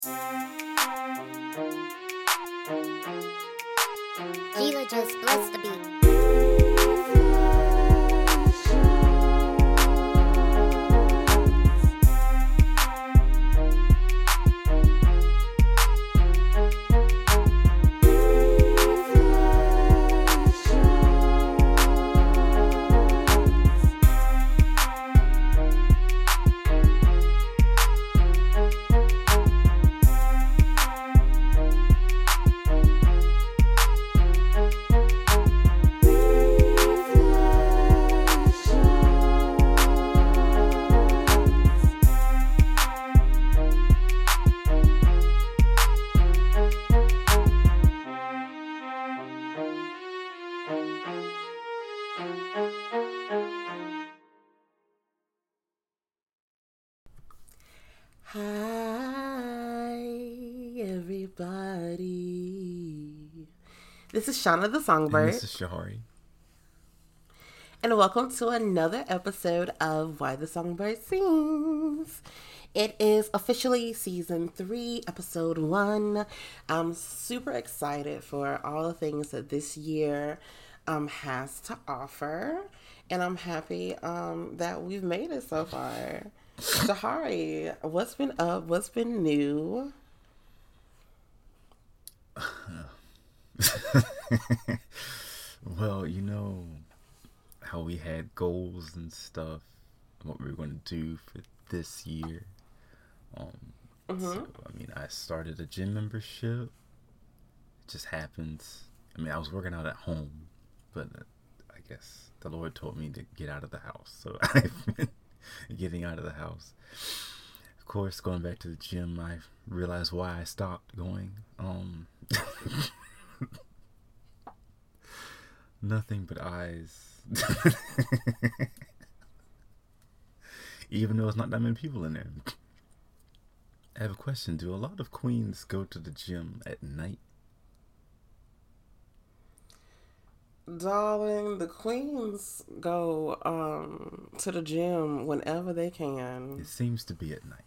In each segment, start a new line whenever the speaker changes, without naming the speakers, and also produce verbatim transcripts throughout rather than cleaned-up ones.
Gila just blessed the beat.
Hi, everybody. This is Shauna the Songbird.
And this is Shahari.
And welcome to another episode of Why the Songbird Sings. It is officially season three, episode one. I'm super excited for all the things that this year um, has to offer. And I'm happy um, that we've made it so far. Shahari, what's been up? What's been new?
Well, you know how we had goals and stuff, what we were going to do for this year. Um, mm-hmm. So, I mean, I started a gym membership. It just happens. I mean, I was working out at home, but uh, I guess the Lord told me to get out of the house. So I've been getting out of the house. Of course, going back to the gym, I realized why I stopped going. Um, nothing but eyes. Even though it's not that many people in there. I have a question. Do a lot of queens go to the gym at night?
Darling, the queens go um, to the gym whenever they can.
It seems to be at night.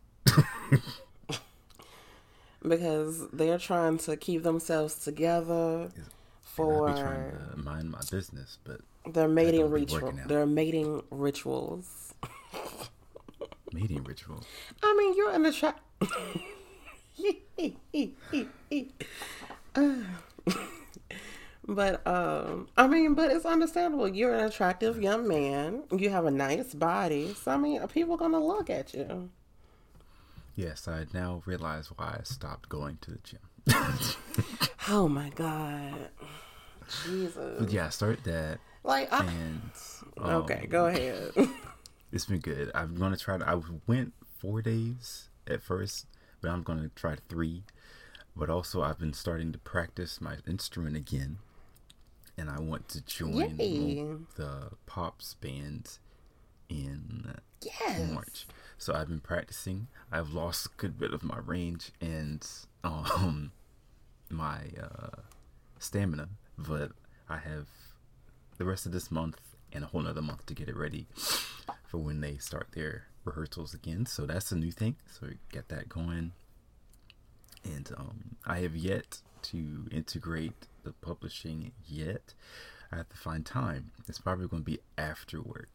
Because they're trying to keep themselves together for
and I be trying to mind my business, but
their mating ritual. Their mating rituals.
Mating rituals.
I mean, you're an attract. But um, I mean, but it's understandable. You're an attractive young man. You have a nice body, so I mean, people are gonna look at you.
Yes, I now realize why I stopped going to the gym.
Oh my God, Jesus!
But yeah, I started that.
Like, I...
and um,
okay, go ahead.
It's been good. I'm gonna try to. I went four days at first, but I'm gonna try three. But also, I've been starting to practice my instrument again, and I want to join the Pops band in
yes.
March. So I've been practicing. I've lost a good bit of my range and um my uh, stamina, but I have the rest of this month and a whole nother month to get it ready for when they start their rehearsals again. So that's a new thing. So get that going. And um, I have yet to integrate the publishing yet. I have to find time. It's probably going to be after work.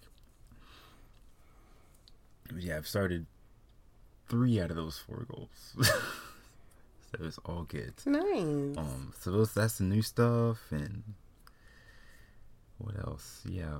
But yeah, I've started three out of those four goals. So it's all good.
Nice.
Um, so those, that's the new stuff. And what else? Yeah.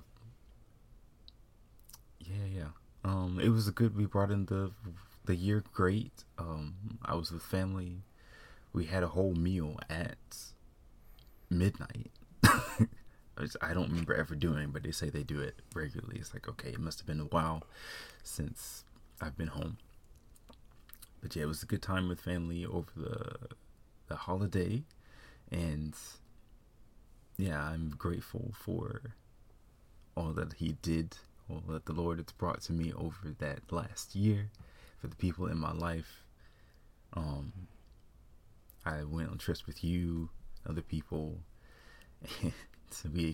Yeah, yeah. Um, it was a good, we brought in the the year great. Um, I was with family. We had a whole meal at midnight. Which I don't remember ever doing, but they say they do it regularly. It's like, okay, it must have been a while since I've been home. But yeah, it was a good time with family over the the holiday. And yeah, I'm grateful for all that he did, all that the Lord has brought to me over that last year, for the people in my life. Um, I went on trips with you, other people, and so we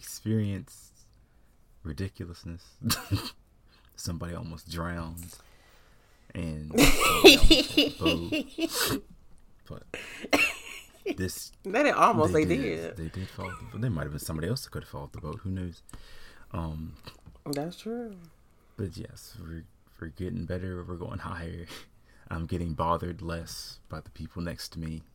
experienced ridiculousness. Somebody almost drowned. and so they almost fought the boat. But this
They did almost. They,
they
did.
They did fall. But there might have been somebody else that could have fallen the boat. Who knows? Um,
That's true.
but yes, we're we're getting better. We're going higher. I'm getting bothered less by the people next to me.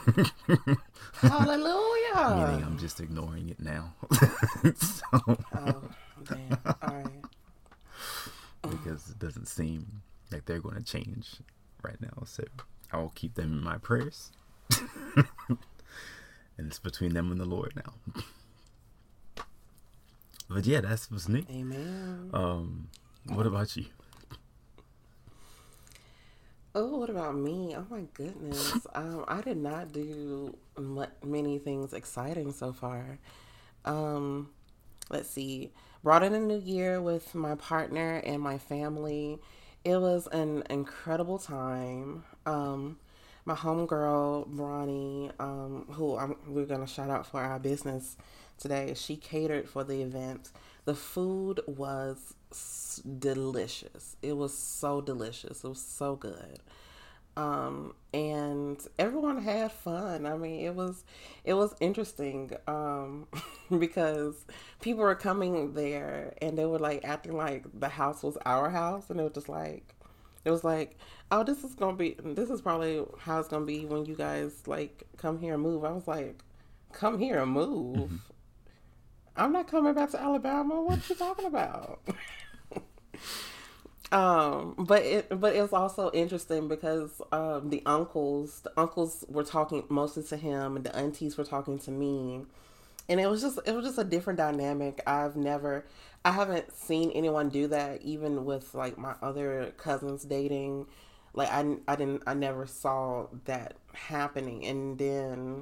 Hallelujah.
Meaning I'm just ignoring it now. so,
Oh, damn. All right.
because it doesn't seem like they're going to change right now. So I'll keep them in my prayers. And it's between them and the Lord now. But yeah, that's what's new.
Amen.
Um, what about you?
Oh, what about me? Oh my goodness. Um, I did not do m- many things exciting so far. Um, let's see. Brought in a new year with my partner and my family. It was an incredible time. Um, my homegirl, Bronny, um, who I'm, we're going to shout out for our business today, she catered for the event. The food was s- delicious. It was so delicious. It was so good. Um, and everyone had fun. I mean, it was, it was interesting, um, because people were coming there and they were like acting like the house was our house. And it was just like, it was like, oh, this is going to be, this is probably how it's going to be when you guys like come here and move. I was like, come here and move.
Mm-hmm.
I'm not coming back to Alabama. What you talking about? um, but it but it was also interesting because um, the uncles the uncles were talking mostly to him, and the aunties were talking to me, and it was just it was just a different dynamic. I've never I haven't seen anyone do that, even with like my other cousins dating. Like I I didn't I never saw that happening, and then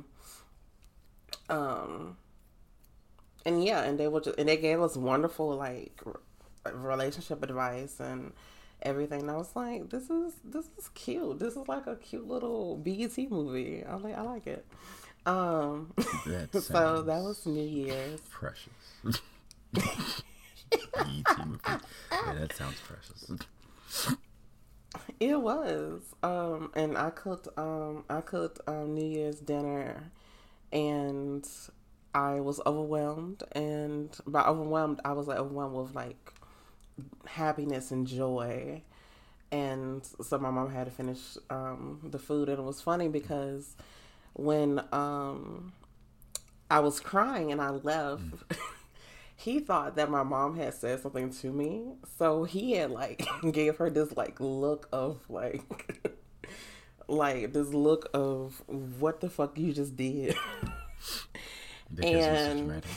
um. And yeah, and they were just, and they gave us wonderful like relationship advice and everything. And I was like, this is this is cute. This is like a cute little B E T movie. I like I like it. Um,
That
so that was New Year's.
Precious. B E T movie. Yeah, that sounds precious.
It was. Um, and I cooked um I cooked um New Year's dinner, and I was overwhelmed, and by overwhelmed, I was like overwhelmed with like happiness and joy. And so my mom had to finish um, the food, and it was funny because when um, I was crying and I left, he thought that my mom had said something to me, so he had like gave her this like look of like like this look of what the fuck you just did.
Because
and
you're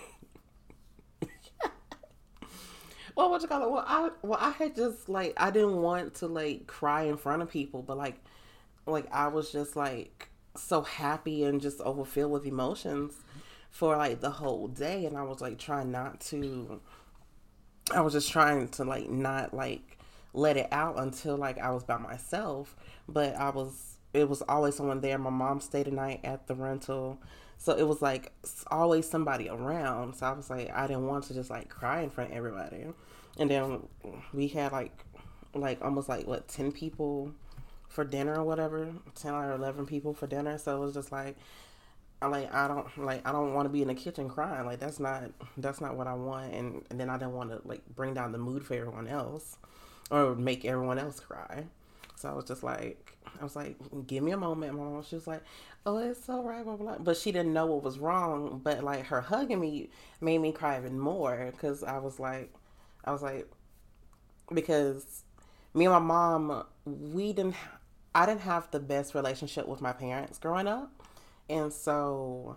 so
well, what you call it? Well, I well I had just like I didn't want to like cry in front of people, but like like I was just like so happy and just overfilled with emotions for like the whole day, and I was like trying not to. I was just trying to like not like let it out until like I was by myself, but I was. It was always someone there. My mom stayed a night at the rental. So it was like always somebody around. So I was like, I didn't want to just like cry in front of everybody. And then we had like, like almost like what, ten people for dinner or whatever, ten or eleven people for dinner. So it was just like, I like, I don't like, I don't want to be in the kitchen crying. Like that's not, that's not what I want. And, and then I didn't want to like bring down the mood for everyone else or make everyone else cry. So I was just like, I was like, give me a moment. My mom, she was like, oh, it's all right, blah, blah, blah. But she didn't know what was wrong. But like her hugging me made me cry even more because I was like, I was like, because me and my mom, we didn't, I didn't have the best relationship with my parents growing up. And so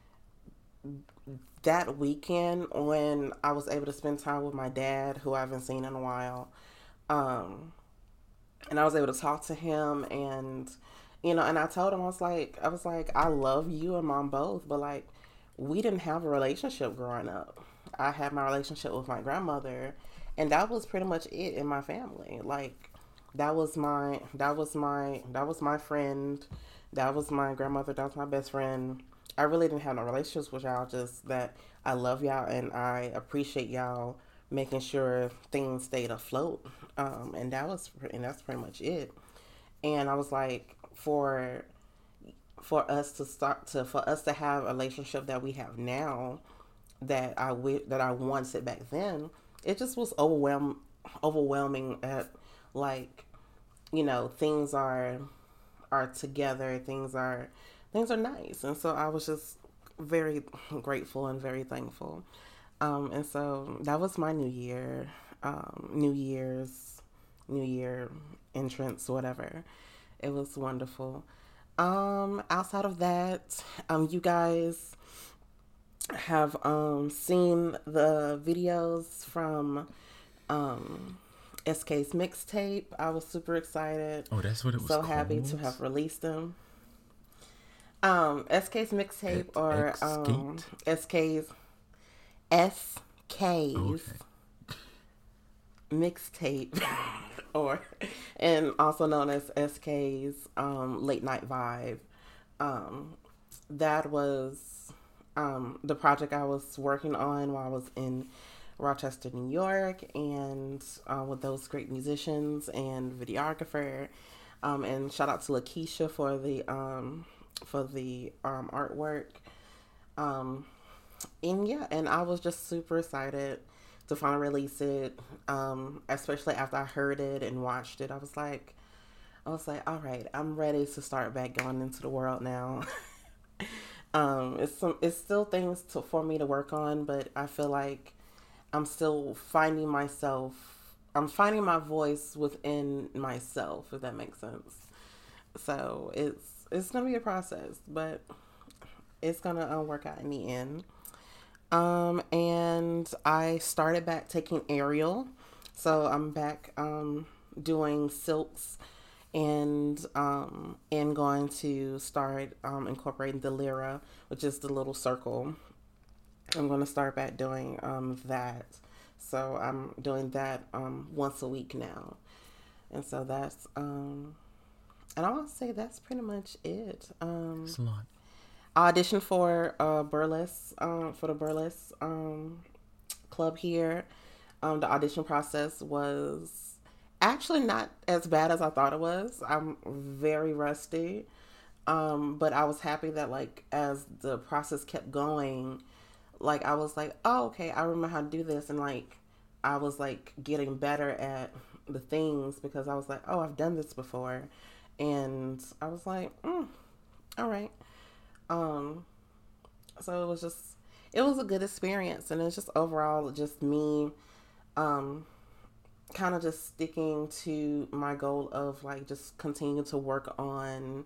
that weekend when I was able to spend time with my dad, who I haven't seen in a while, um, and I was able to talk to him, and you know, and I told him I was like, I was like, I love you and mom both, but like, we didn't have a relationship growing up. I had my relationship with my grandmother, and that was pretty much it in my family. Like, that was my, that was my, that was my friend, that was my grandmother, that was my best friend. I really didn't have no relationships with y'all. Just that I love y'all and I appreciate y'all making sure things stayed afloat. Um, and that was, and that's pretty much it. And I was like, for for us to start to for us to have a relationship that we have now, that I wi- that I wanted back then, it just was overwhelm overwhelming at, like, you know, things are are together, things are things are nice, and so I was just very grateful and very thankful. Um, and so that was my New Year, um, New Year's, New Year entrance, whatever. It was wonderful. Um, outside of that, um, you guys have um seen the videos from um S K's mixtape. I was super excited.
Oh, that's what it was
So
called?
happy to have released them. Um, S K's mixtape,
X-
or
X
um
Skate?
S K's S K's
Okay.
mixtape, or and also known as S K's um late night vibe. Um, that was um the project I was working on while I was in Rochester, New York, and uh, with those great musicians and videographer. Um, and shout out to Lakeisha for the um for the um artwork. Um, and yeah, and I was just super excited to finally release it. Um, especially after I heard it and watched it, I was like, I was like, all right, I'm ready to start back going into the world now. um, it's some, it's still things to, for me to work on, but I feel like I'm still finding myself. I'm finding my voice within myself, if that makes sense. So it's it's gonna be a process, but it's gonna uh, work out in the end. Um, and I started back taking aerial, so I'm back um doing silks, and um and going to start um incorporating the lira, which is the little circle. I'm going to start back doing um that. So I'm doing that um once a week now. And so that's um and I want to say that's pretty much it. Um
It's a lot.
I auditioned for uh burlesque um for the burlesque um club here. Um the audition process was actually not as bad as I thought it was. I'm very rusty. Um but I was happy that, like, as the process kept going, like, I was like, oh, okay, I remember how to do this. And, like, I was, like, getting better at the things, because I was like, oh, I've done this before. And I was like, mm, all right. Um, so it was just, it was a good experience. And it's just overall just me, um, kind of just sticking to my goal of, like, just continue to work on,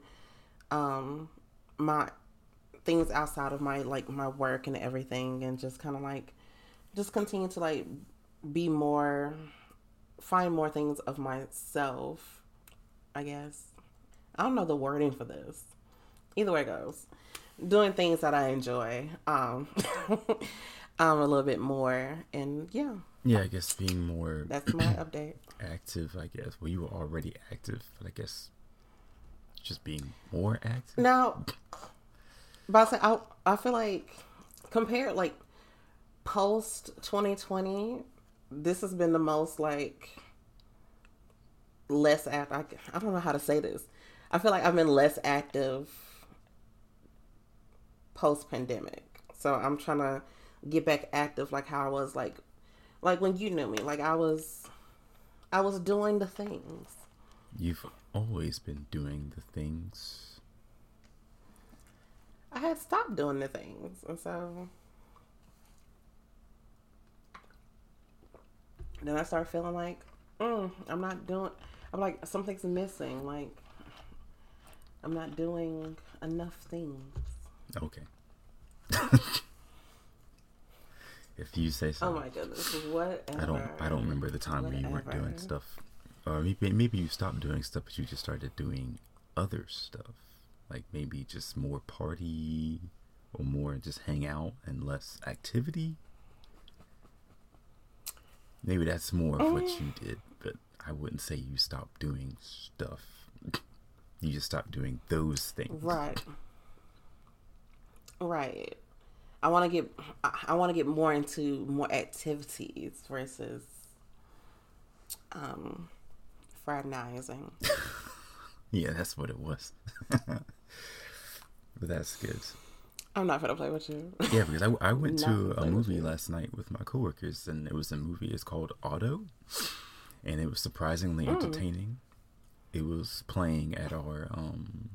um, my things outside of my, like, my work and everything, and just kind of, like, just continue to, like, be more, find more things of myself, I guess. I don't know the wording for this. Either way it goes, doing things that I enjoy, um um a little bit more. And yeah,
Yeah, I guess being more
that's my update.
active, I guess. Well, you were already active, but I guess just being more active.
Now, but I, say, I, I feel like, compared, like, post twenty twenty, this has been the most, like, less act. I, I don't know how to say this. I feel like I've been less active post pandemic. So I'm trying to get back active, like how I was, like, like when you knew me. Like, I was, I was doing the things.
You've always been doing the things.
I had stopped doing the things, and so then I started feeling like, mm, I'm not doing. I'm like, something's missing. Like, I'm not doing enough things.
Okay. If you say so.
Oh my goodness, whatever.
I don't. I don't remember the time where you weren't
Whatever.
doing stuff. Or maybe maybe you stopped doing stuff, but you just started doing other stuff. Like maybe just more party, or more just hang out and less activity. Maybe that's more of what you did, but I wouldn't say you stopped doing stuff. You just stopped doing those things.
Right. Right. I want to get I want to get more into more activities versus um fraternizing.
Yeah, that's what it was. But that's good.
I'm not gonna play with you.
Yeah, because I, I went
Not
to
gonna
a
play with
movie
you.
last night with my coworkers, and it was a movie. It's called Auto, and it was surprisingly
Mm.
entertaining. It was playing at our um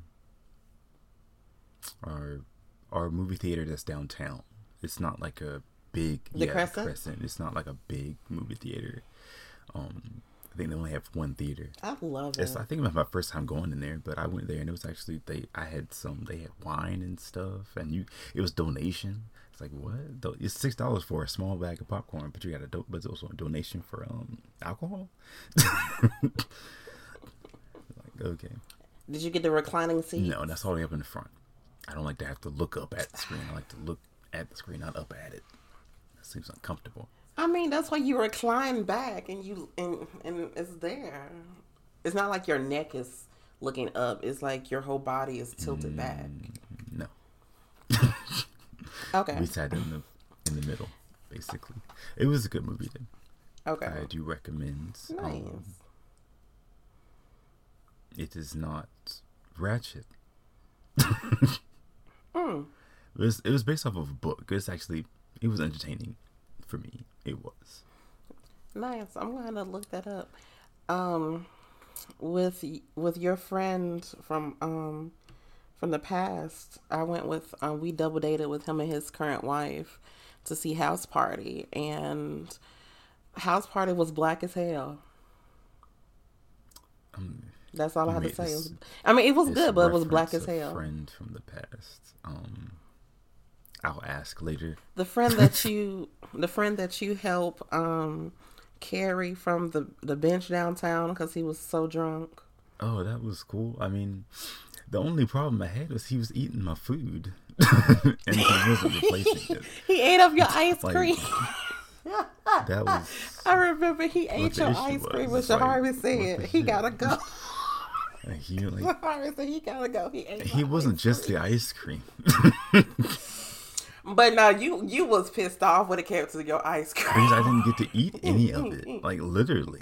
our our movie theater that's downtown. It's not like a big
The
yeah
Crescent?
Crescent. It's not like a big movie theater. Um, I think they only have one theater.
I love it.
It's, I think it was my first time going in there, but I went there and it was actually they. I had some. They had wine and stuff, and you. It was donation. It's like what? Do- It's six dollars for a small bag of popcorn, but you got a. Do- but it's also a donation for um alcohol. Like okay,
Did you get the reclining seat?
no, that's all the way up in the front. I don't like to have to look up at the screen. I like to look at the screen, not up at it. That seems uncomfortable.
I mean, that's why you recline back and you and and it's there. It's not like your neck is looking up. It's like your whole body is tilted
Mm.
back.
No,
Okay.
we sat in the in the middle, basically. It was a good movie. Then
Okay.
I do recommend.
Nice.
Um, it is not ratchet.
Mm.
It was, it was based off of a book. It's actually it was entertaining for me. It was.
Nice. I'm gonna look that up. Um, with with your friend from um from the past, I went with um, we double dated with him and his current wife to see House Party, and House Party was black as hell.
Um,
That's all I
You
have to
made
say. It
this-
was, I mean, it was
this
good, but it was black
reference
as
a
hell.
Friend from the past. Um, I'll ask later.
The friend that you, the friend that you help um carry from the the bench downtown because he was so drunk.
Oh, that was cool. I mean, the only problem I had was he was eating my food, and he wasn't replacing it.
He ate up your ice
Like,
cream.
That was.
I remember he ate
the
your
issue
ice
was.
cream when
It's like,
Shahari
what
said
the
he
shit?
gotta go.
Like, he like
Shahari said he gotta go. He ate.
he
my
wasn't
ice
just
cream.
the ice cream.
But no, you you was pissed off when it came to your ice cream.
Because I didn't get to eat any of it. Like literally.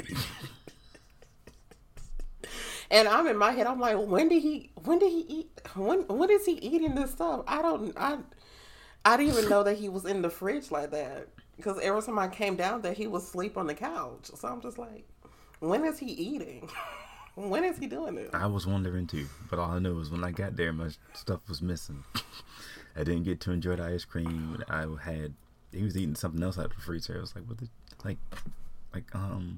And I'm in my head. I'm like, when did he? When did he eat? When when is he eating this stuff? I don't. I I didn't even know that he was in the fridge like that. Because every time I came down there, he would sleep on the couch. So I'm just like, when is he eating? When is he doing this?
I was wondering too, but all I know is when I got there, my stuff was missing. I didn't get to enjoy the ice cream. I had he was eating something else out of the freezer. I was like, what? The, like, like um.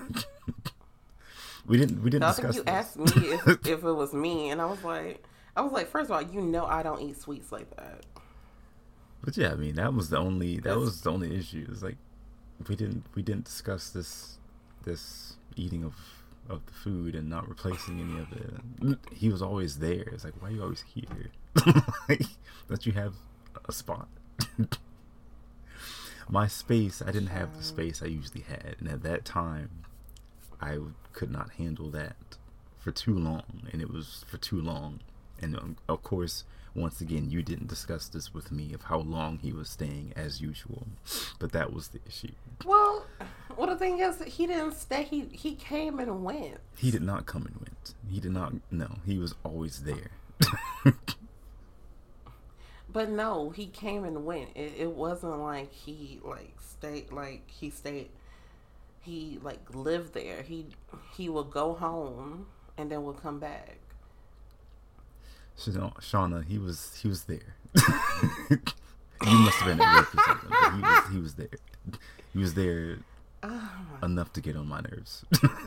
we didn't we didn't
I think
discuss
you
this.
asked me if, if it was me, and I was like, I was like, first of all, you know I don't eat sweets like that.
But yeah, I mean that was the only that
That's-
was the only issue. It's like we didn't we didn't discuss this this eating of of the food and not replacing any of it. He was always there. It's like, why are you always here? Like, don't you have a spot? My space, I didn't have the space I usually had, and at that time, I could not handle that for too long, and it was for too long. And um, of course, once again, you didn't discuss this with me of how long he was staying as usual, but that was the issue.
Well, well, the thing is, he didn't stay. He he came and went.
He did not come and went. He did not. No, he was always there.
But no, he came and went. It, it wasn't like he like stayed. Like he stayed. He like lived there. He he would go home and then would come back.
Sha- Shauna, he was he was there. You must have been at work or something, but he was he was there. He was there enough to get on my nerves.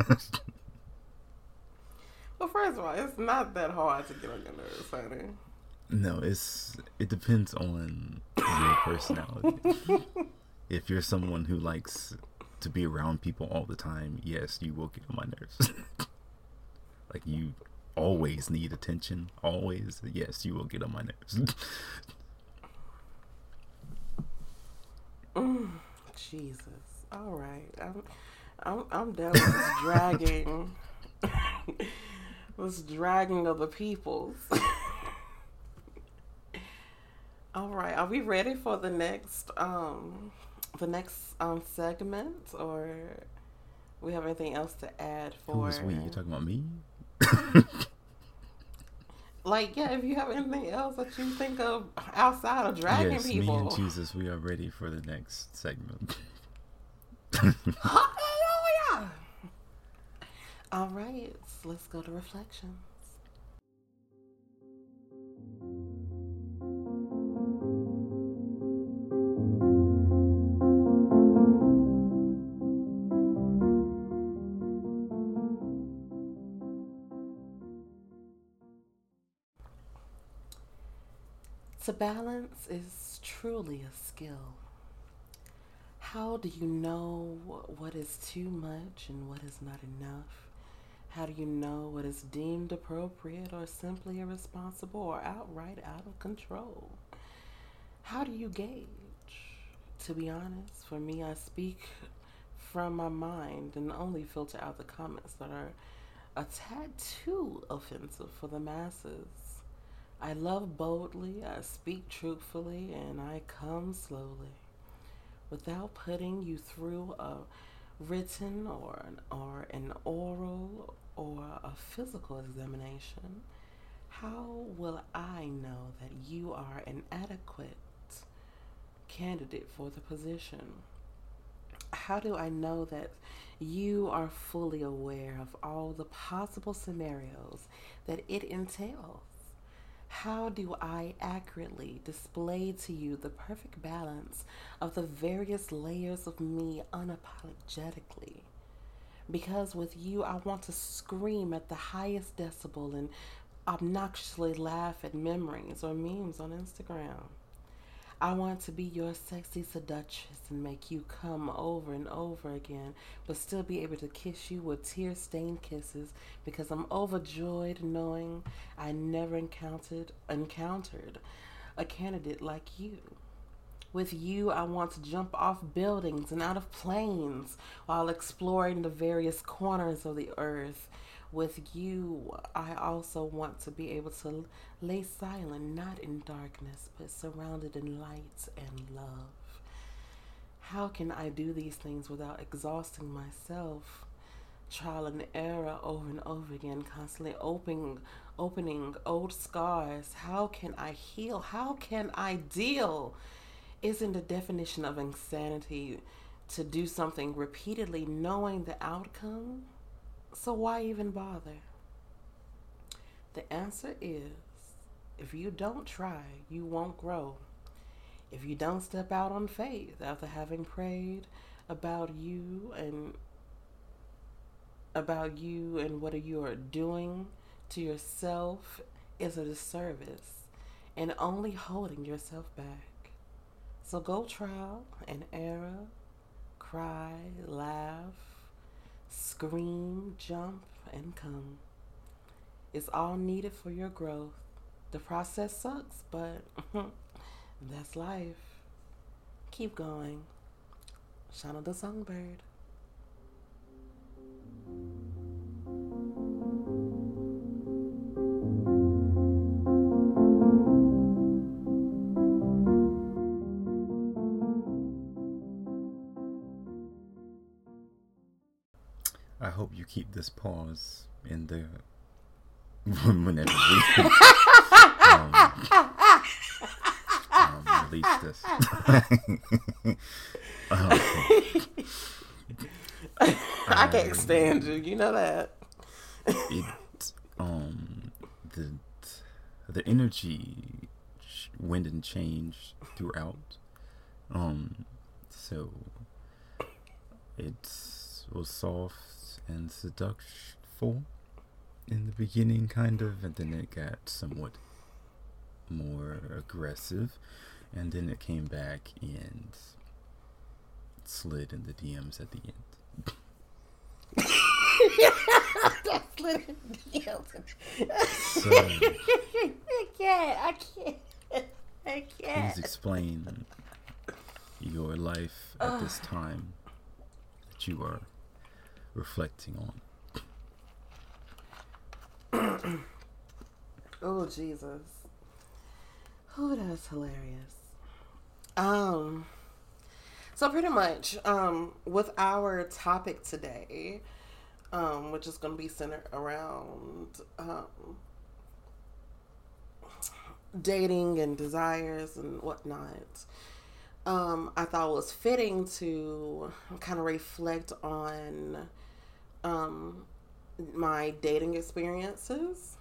Well, first of all, it's not that hard to get on your nerves, honey.
No, it's it depends on your personality. If you're someone who likes to be around people all the time, yes, you will get on my nerves. Like you always need attention, always, yes, you will get on my nerves.
Mm, Jesus. All right. I'm I'm I'm done with this dragging. This dragging of the peoples. All right. Are we ready for the next um the next um segment, or we have anything else to add
Who
for
is we? You talking about me?
like yeah, if you have anything else that you think of outside of dragging
Yes,
people.
me and Jesus, we are ready for the next segment.
Hallelujah. All right, let's go to reflections. To balance is truly a skill. How do you know what is too much and what is not enough? How do you know what is deemed appropriate or simply irresponsible or outright out of control? How do you gauge? To be honest, for me, I speak from my mind and only filter out the comments that are a tad too offensive for the masses. I love boldly, I speak truthfully, and I come slowly. Without putting you through a written or an, or an oral or a physical examination, how will I know that you are an adequate candidate for the position? How do I know that you are fully aware of all the possible scenarios that it entails? How do I accurately display to you the perfect balance of the various layers of me unapologetically? Because with you, I want to scream at the highest decibel and obnoxiously laugh at memories or memes on Instagram. I want to be your sexy seductress and make you come over and over again, but still be able to kiss you with tear-stained kisses because I'm overjoyed knowing I never encountered encountered a candidate like you. With you, I want to jump off buildings and out of planes while exploring the various corners of the earth. With you, I also want to be able to lay silent, not in darkness, but surrounded in light and love. How can I do these things without exhausting myself? Trial and error over and over again, constantly opening, opening old scars. How can I heal? How can I deal? Isn't the definition of insanity to do something repeatedly knowing the outcome? So why even bother? The answer is, if you don't try, you won't grow. If you don't step out on faith after having prayed about you and about you and what you are doing to yourself is a disservice and only holding yourself back. So go trial and error, cry, laugh, scream, jump, and come. It's all needed for your growth. The process sucks, but that's life. Keep going. Shauna the Songbird.
I hope you keep this pause in the whenever we um, um, release this. um,
I can't stand you. You know that.
It um the the energy went and changed throughout. Um, so it was soft and seductful in the beginning, kind of, and then it got somewhat more aggressive, and then it came back and slid in the D Ms at the end.
Slid in the D Ms.
So,
I can't. I can't. I can't.
please explain your life at this time that you are reflecting on.
Oh, Jesus. Oh, that's hilarious. Um, so pretty much, um, with our topic today, um, which is going to be centered around um, dating and desires and whatnot. Um, I thought it was fitting to kind of reflect on um, my dating experiences,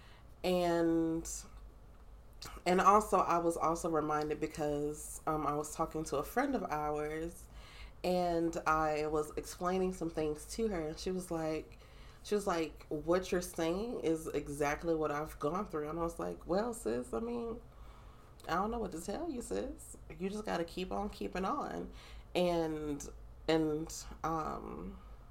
and and also I was also reminded because um, I was talking to a friend of ours, and I was explaining some things to her, and she was like, she was like, "What you're saying is exactly what I've gone through," and I was like, "Well, sis, I mean." I don't know what to tell you, sis. You just got to keep on keeping on, and and um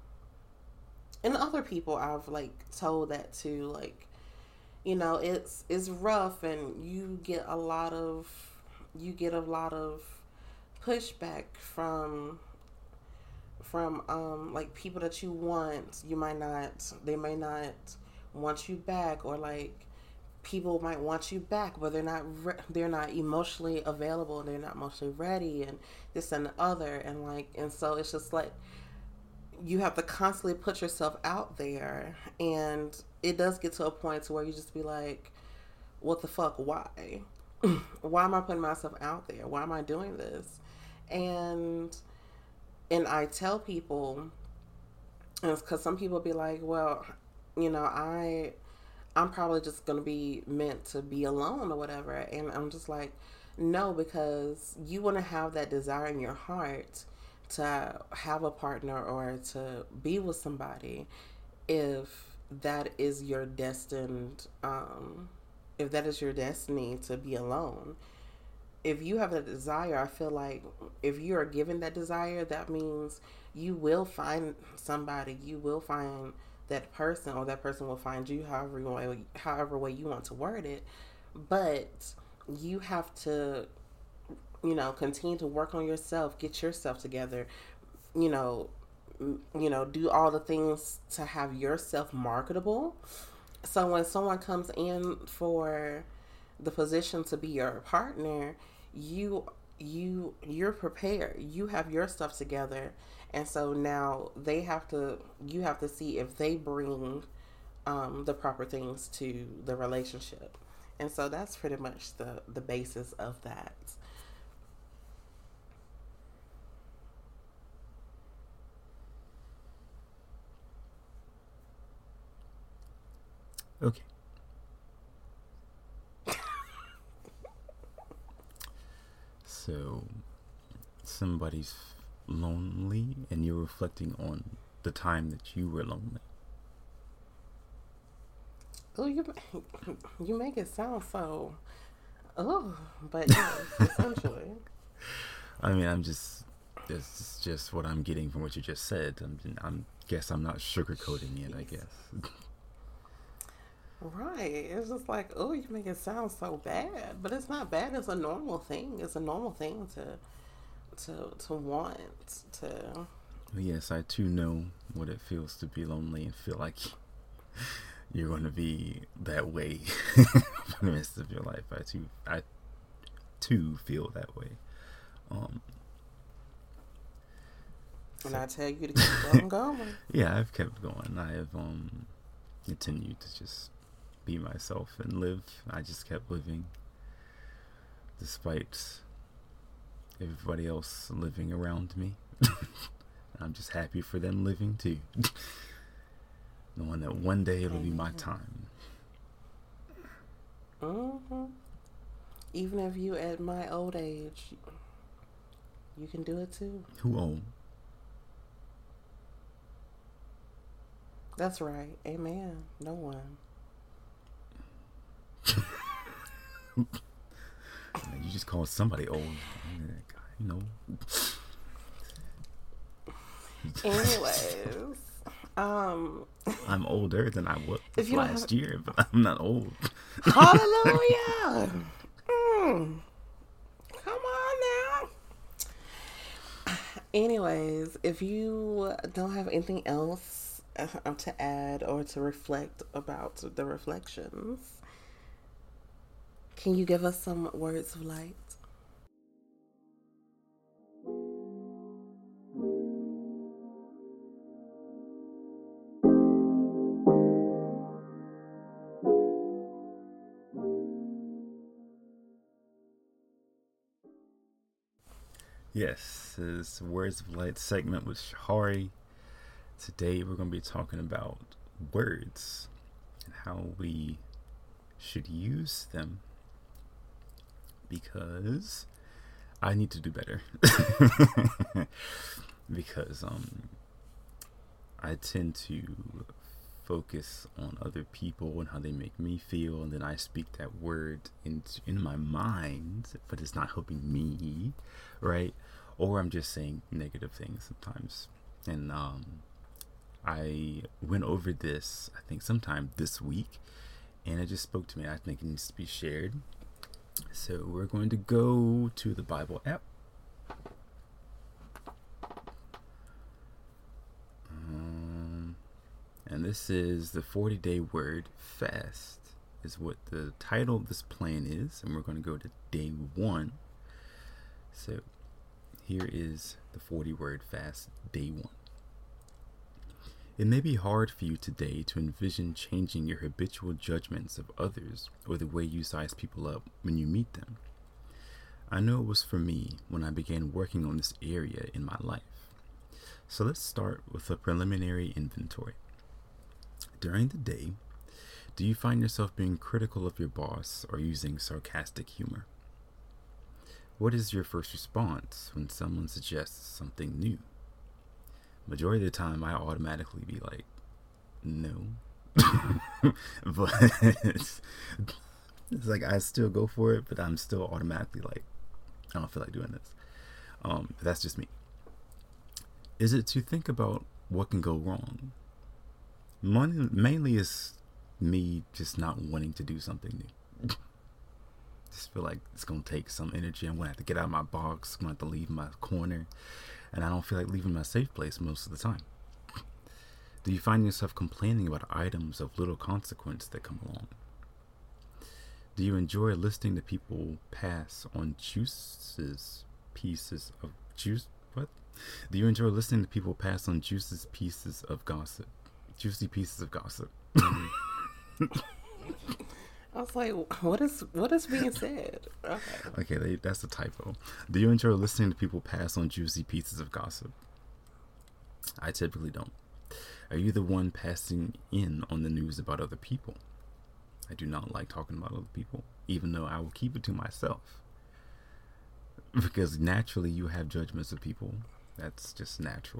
and other people I've like told that to, like, you know, it's it's rough, and you get a lot of you get a lot of pushback from from um like people that you want. You might not, they may not want you back, or like people might want you back, but they're not re- they're not emotionally available, and they're not emotionally ready, and this and the other, and like, and so it's just like you have to constantly put yourself out there, and it does get to a point to where you just be like, what the fuck, why why am I putting myself out there, why am I doing this? and and I tell people, and it's because some people be like, well, you know, I I'm probably just going to be meant to be alone or whatever. And I'm just like, no, because you want to have that desire in your heart to have a partner or to be with somebody if that is your destined, um, if that is your destiny to be alone. If you have a desire, I feel like if you are given that desire, that means you will find somebody, you will find that person, or that person will find you, however you want, however way you want to word it. But you have to, you know, continue to work on yourself, get yourself together, you know, you know, do all the things to have yourself marketable. So when someone comes in for the position to be your partner, you you you're prepared. You have your stuff together, and so now they have to. You have to see if they bring um, the proper things to the relationship, and so that's pretty much the the basis of that.
Okay. So, somebody's lonely, and you're reflecting on the time that you were lonely.
Oh, you you make it sound so. Oh, but yeah, essentially.
I mean, I'm just. This is just what I'm getting from what you just said. I'm. I'm guess I'm not sugarcoating it. I guess.
Right. It's just like, oh, you make it sound so bad, but it's not bad. It's a normal thing. It's a normal thing to to to want to.
Yes, I too know what it feels to be lonely and feel like you're going to be that way for the rest of your life. I too, I too feel that way. Um,
and so, I tell you to keep on going.
Yeah, I've kept going. I have um continued to just be myself and live. I just kept living despite everybody else living around me. I'm just happy for them living too. Knowing that one day it'll be my time.
Mm-hmm. Even if you at my old age, you can do it too.
Who own?
That's right. Amen. No one.
You just called somebody old. You know.
Anyways, um,
I'm older than I was last have... year, but I'm not old.
Hallelujah! mm. Come on now. Anyways, if you don't have anything else uh, to add or to reflect about the reflections, Can you give us some words of light?
Yes, this Words of Light segment with Shahari. Today we're going to be talking about words and how we should use them, because I need to do better. Because um, I tend to focus on other people and how they make me feel, and then I speak that word into in my mind, but it's not helping me, right? Or I'm just saying negative things sometimes. And um, I went over this, I think, sometime this week, and it just spoke to me. I think it needs to be shared. So we're going to go to the Bible app. Um, and this is the forty-day word fast, is what the title of this plan is. And we're going to go to day one. So here is the forty word fast, day one. It may be hard for you today to envision changing your habitual judgments of others or the way you size people up when you meet them. I know it was for me when I began working on this area in my life. So let's start with a preliminary inventory. During the day, do you find yourself being critical of your boss or using sarcastic humor? What is your first response when someone suggests something new? Majority of the time, I automatically be like, no. But it's, it's like I still go for it, but I'm still automatically like, I don't feel like doing this. Um, but that's just me. Is it to think about what can go wrong? Mon- mainly is me just not wanting to do something new. Just feel like it's going to take some energy. I'm going to have to get out of my box. I'm going to have to leave my corner. And I don't feel like leaving my safe place most of the time. Do you find yourself complaining about items of little consequence that come along? Do you enjoy listening to people pass on juices, pieces of juice? What? Do you enjoy listening to people pass on juices, pieces of gossip? Juicy pieces of gossip.
I was like, what is what is being said? Okay.
Okay, they, that's a typo. Do you enjoy listening to people pass on juicy pieces of gossip? I typically don't. Are you the one passing in on the news about other people? I do not like talking about other people, even though I will keep it to myself. Because naturally you have judgments of people. That's just natural.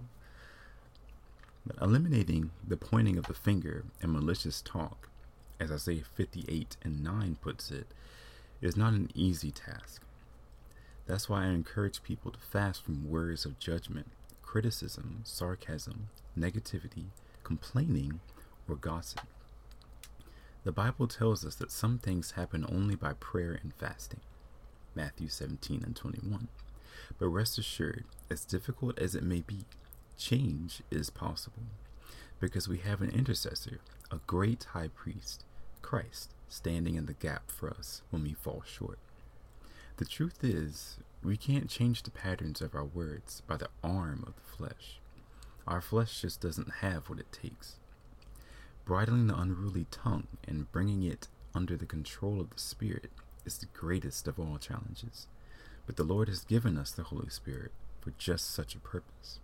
But eliminating the pointing of the finger and malicious talk, as Isaiah fifty-eight and nine puts it, is not an easy task. That's why I encourage people to fast from words of judgment, criticism, sarcasm, negativity, complaining, or gossip. The Bible tells us that some things happen only by prayer and fasting, Matthew seventeen and twenty-one. But rest assured, as difficult as it may be, change is possible, because we have an intercessor, a great high priest, Christ, standing in the gap for us when we fall short. The truth is, we can't change the patterns of our words by the arm of the flesh. Our flesh just doesn't have what it takes. Bridling the unruly tongue and bringing it under the control of the Spirit is the greatest of all challenges. But the Lord has given us the Holy Spirit for just such a purpose.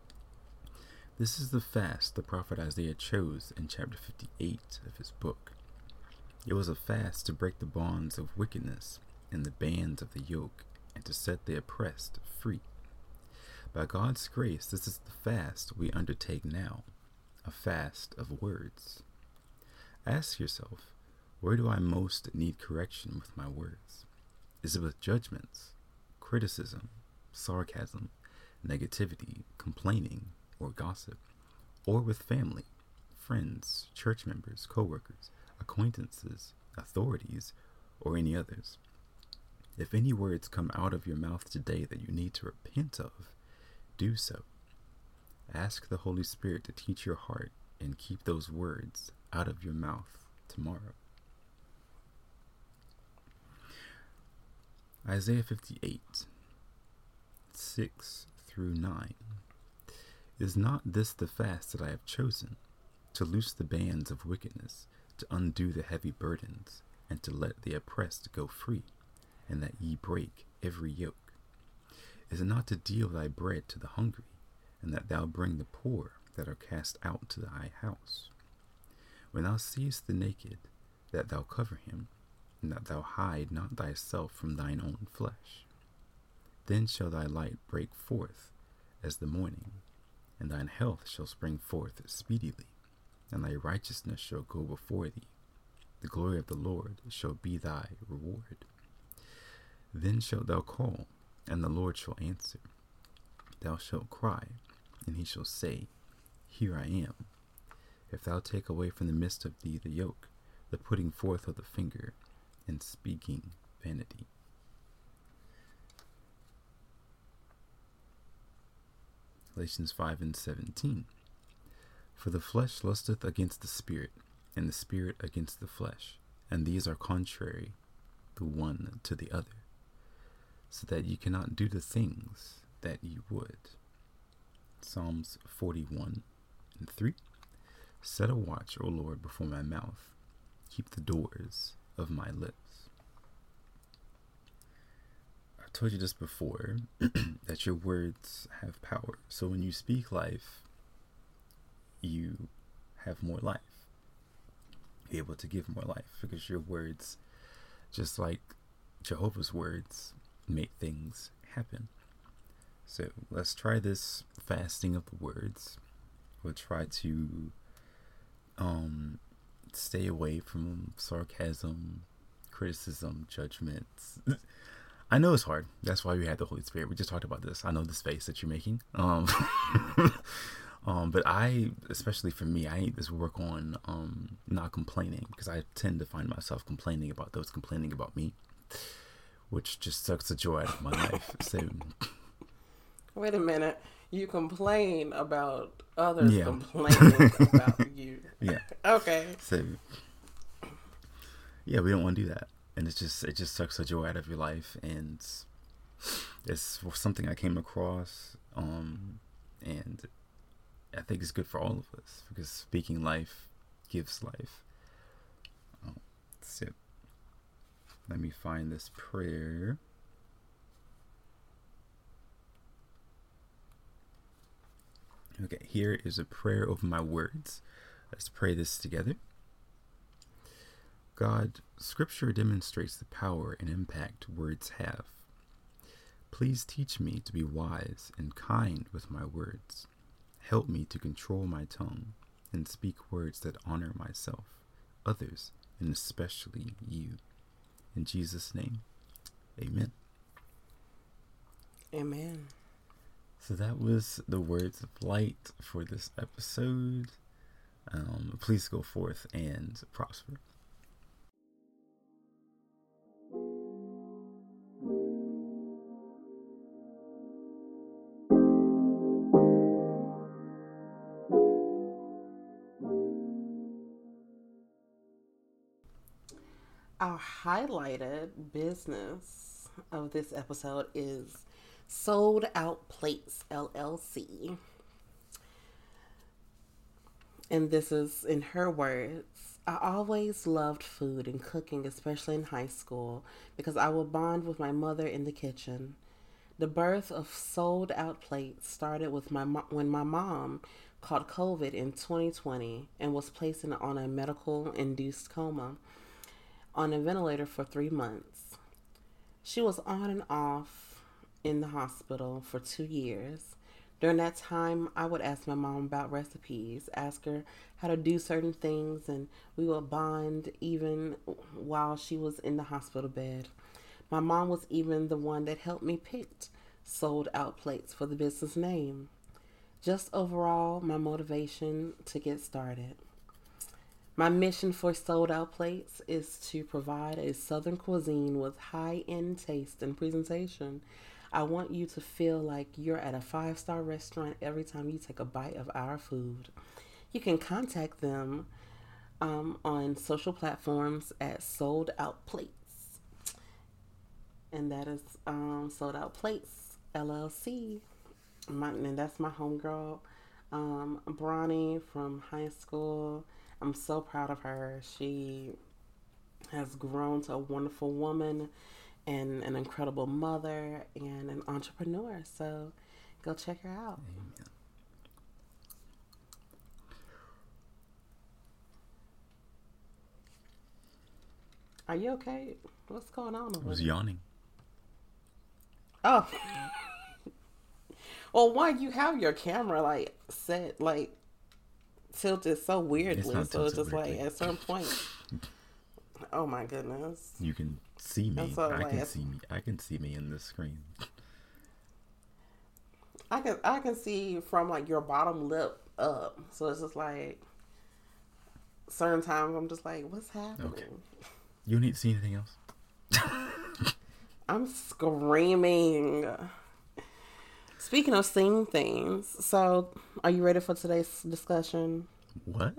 This is the fast the prophet Isaiah chose in chapter fifty-eight of his book. It was a fast to break the bonds of wickedness and the bands of the yoke, and to set the oppressed free. By God's grace, this is the fast we undertake now, a fast of words. Ask yourself, where do I most need correction with my words? Is it with judgments, criticism, sarcasm, negativity, complaining, or gossip? Or with family, friends, church members, co-workers, acquaintances, authorities, or any others? If any words come out of your mouth today that you need to repent of, do so. Ask the Holy Spirit to teach your heart and keep those words out of your mouth tomorrow. Isaiah fifty-eight, six through nine. Is not this the fast that I have chosen, to loose the bands of wickedness, to undo the heavy burdens, and to let the oppressed go free, and that ye break every yoke? Is it not to deal thy bread to the hungry, and that thou bring the poor that are cast out to thy house? When thou seest the naked, that thou cover him, and that thou hide not thyself from thine own flesh. Then shall thy light break forth as the morning, and thine health shall spring forth speedily, and thy righteousness shall go before thee. The glory of the Lord shall be thy reward. Then shalt thou call, and the Lord shall answer. Thou shalt cry, and he shall say, Here I am. If thou take away from the midst of thee the yoke, the putting forth of the finger, and speaking vanity. Galatians five and seventeen. For the flesh lusteth against the spirit, and the spirit against the flesh, and these are contrary the one to the other, so that ye cannot do the things that ye would. Psalms forty-one and three. Set a watch, O Lord, before my mouth. Keep the doors of my lips. I've told you this before, that your words have power. So when you speak life, you have more life. You're able to give more life, because your words, just like Jehovah's words, make things happen. So let's try this fasting of the words. We'll try to um, stay away from sarcasm, criticism, judgments. I know it's hard. That's why we had the Holy Spirit. We just talked about this. I know this face that you're making. Um, um, but I, especially for me, I need this work on um, not complaining, because I tend to find myself complaining about those complaining about me, which just sucks the joy out of my life. So,
wait a minute. You complain about others
yeah.
complaining about you.
Yeah.
Okay.
So, yeah, we don't want to do that. And it's just, it just sucks the joy out of your life. And it's something I came across. Um, and I think it's good for all of us, because speaking life gives life. Oh, so, let me find this prayer. Okay, here is a prayer over my words. Let's pray this together. God, Scripture demonstrates the power and impact words have. Please teach me to be wise and kind with my words. Help me to control my tongue and speak words that honor myself, others, and especially you. In Jesus' name, amen.
Amen.
So that was the words of light for this episode. Um, please go forth and prosper.
Our highlighted business of this episode is Sold Out Plates, L L C. And this is in her words. I always loved food and cooking, especially in high school, because I would bond with my mother in the kitchen. The birth of Sold Out Plates started with my mo- when my mom caught COVID in twenty twenty and was placed in, on a medical-induced coma on a ventilator for three months. She was on and off in the hospital for two years. During that time, I would ask my mom about recipes, ask her how to do certain things, and we would bond even while she was in the hospital bed. My mom was even the one that helped me pick Sold Out Plates for the business name. Just overall, my motivation to get started. My mission for Sold Out Plates is to provide a Southern cuisine with high-end taste and presentation. I want you to feel like you're at a five-star restaurant every time you take a bite of our food. You can contact them um, on social platforms at Sold Out Plates. and that is um, Sold Out Plates L L C. My, and that's my homegirl, um, Bronny from high school. I'm so proud of her. She has grown to a wonderful woman and an incredible mother and an entrepreneur. So go check her out.
Amen.
Are you okay? What's going on?
I was yawning.
Oh. Well, why you have your camera like set like tilted so weirdly,
not
so it's
tilted
just
weirdly.
like at certain point. Oh my goodness!
You can see me.
And so,
I
like,
can
it's-
see me. I can see me in the screen.
I can I can see from like your bottom lip up, so it's just like certain times I'm just like, what's happening?
Okay. You don't need to see anything else.
I'm screaming. Speaking of seeing things, so are you ready for today's discussion?
What?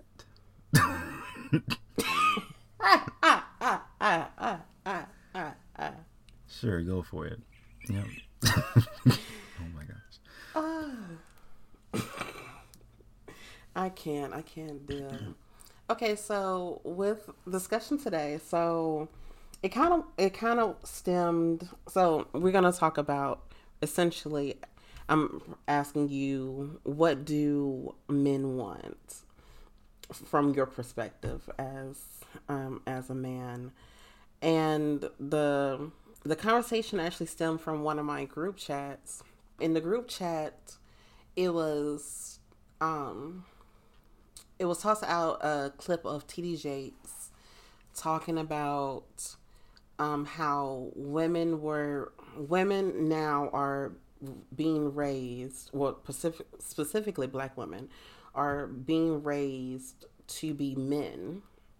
Ah, ah, ah, ah, ah, ah, ah, ah.
Sure, go for it. Yep. Oh my gosh.
I can't. I can't do it. Okay, so with discussion today, so it kind of it kind of stemmed. So we're gonna talk about essentially. I'm asking you, what do men want from your perspective as um, as a man? And the the conversation actually stemmed from one of my group chats. In the group chat, it was um, it was tossed out a clip of T D Jakes talking about um, how women were women now are being raised, well, specific, specifically black women are being raised to be men,